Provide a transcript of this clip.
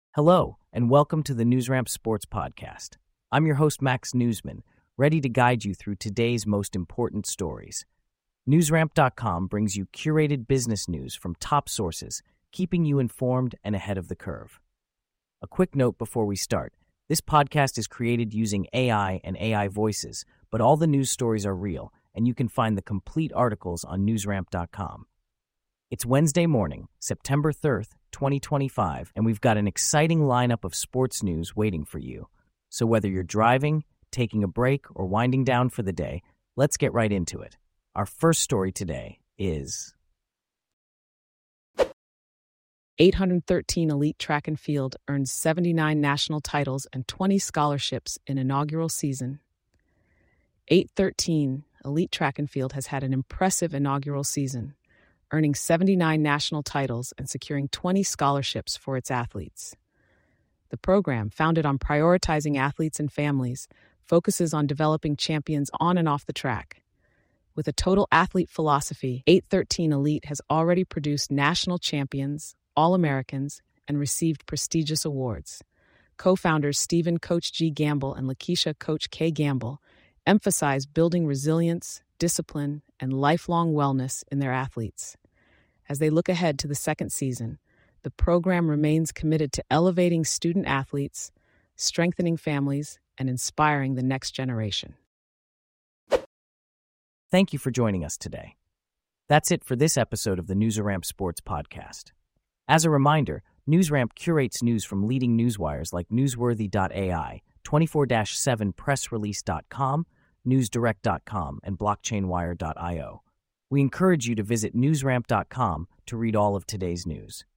Hello, and welcome to the NewsRamp Sports Podcast. I'm your host, Max Newsman, ready to guide you through today's most important stories. NewsRamp.com brings you curated business news from top sources, keeping you informed and ahead of the curve. A quick note before we start. This podcast is created using AI and AI voices, but all the news stories are real, and you can find the complete articles on NewsRamp.com. It's Wednesday morning, September 3rd, 2025, and we've got an exciting lineup of sports news waiting for you. So whether you're driving, taking a break, or winding down for the day, let's get right into it. Our first story today is 813 Elite Track and Field earns 79 national titles and 20 scholarships in inaugural season. 813 Elite Track and Field has had an impressive inaugural season, earning 79 national titles and securing 20 scholarships for its athletes. The program, founded on prioritizing athletes and families, focuses on developing champions on and off the track. With a total athlete philosophy, 813 Elite has already produced national champions, All-Americans, and received prestigious awards. Co-founders Stephen Coach G. Gamble and Lakeisha Coach K. Gamble emphasize building resilience, discipline, and lifelong wellness in their athletes. As they look ahead to the second season, the program remains committed to elevating student athletes, strengthening families, and inspiring the next generation. Thank you for joining us today. That's it for this episode of the NewsRamp Sports Podcast. As a reminder, NewsRamp curates news from leading newswires like Newsworthy.ai, 24/7pressrelease.com, NewsDirect.com, and BlockchainWire.io. We encourage you to visit NewsRamp.com to read all of today's news.